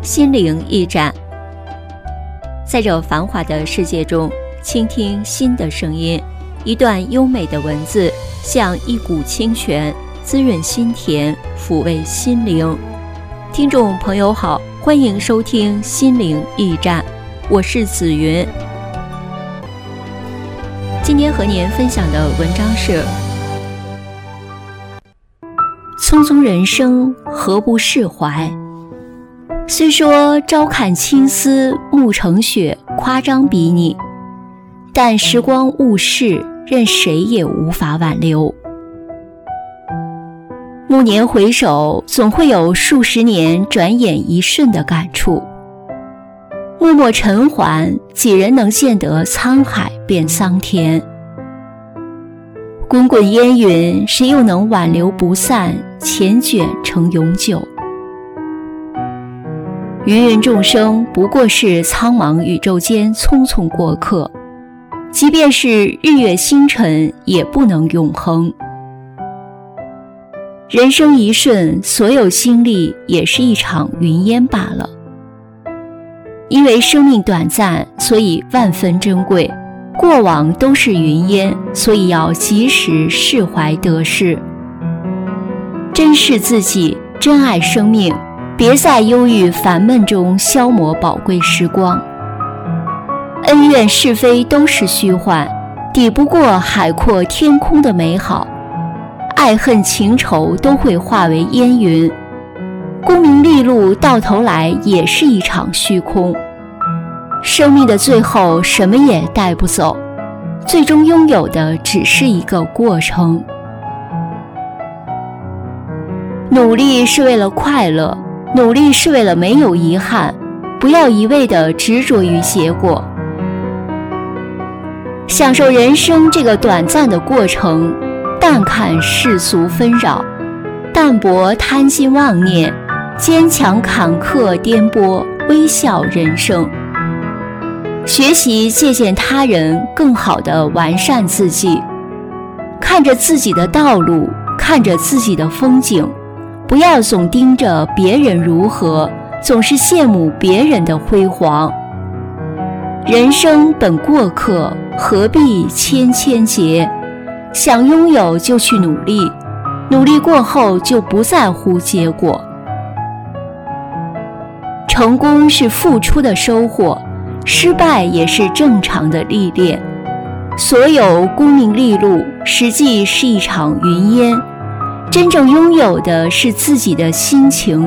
心灵驿站。在这繁华的世界中，倾听心的声音，一段优美的文字，像一股清泉，滋润心田，抚慰心灵。听众朋友好，欢迎收听心灵驿站，我是紫云。今天和您分享的文章是：匆匆人生，何不释怀？虽说朝看青丝，暮成雪，夸张比拟，但时光误逝，任谁也无法挽留。暮年回首，总会有数十年转眼一瞬的感触。默默尘寰，几人能见得沧海变桑田？滚滚烟云，谁又能挽留不散，缱绻成永久？芸芸众生不过是苍茫宇宙间匆匆过客，即便是日月星辰，也不能永恒。人生一瞬，所有经历也是一场云烟罢了。因为生命短暂，所以万分珍贵。过往都是云烟，所以要及时释怀得失，珍视自己，珍爱生命，别在忧郁烦闷中消磨宝贵时光。恩怨是非都是虚幻，抵不过海阔天空的美好。爱恨情仇都会化为烟云，功名利禄到头来也是一场虚空。生命的最后什么也带不走，最终拥有的只是一个过程。努力是为了快乐，努力是为了没有遗憾，不要一味地执着于结果。享受人生这个短暂的过程，淡看世俗纷扰，淡泊贪心妄念，坚强坎坷颠簸，微笑人生。学习借鉴他人，更好地完善自己。看着自己的道路，看着自己的风景，不要总盯着别人如何，总是羡慕别人的辉煌。人生本过客，何必千千结？想拥有就去努力，努力过后就不在乎结果。成功是付出的收获，失败也是正常的历练。所有功名利禄，实际是一场云烟，真正拥有的是自己的心情。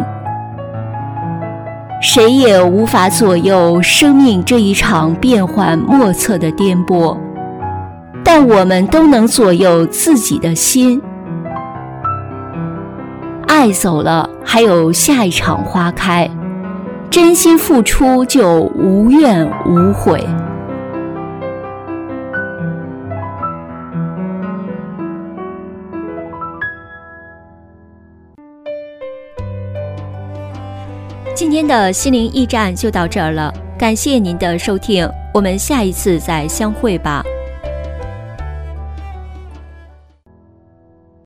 谁也无法左右生命这一场变幻莫测的颠簸，但我们都能左右自己的心。爱走了，还有下一场花开，真心付出就无怨无悔。今天的心灵驿站就到这儿了，感谢您的收听，我们下一次再相会吧。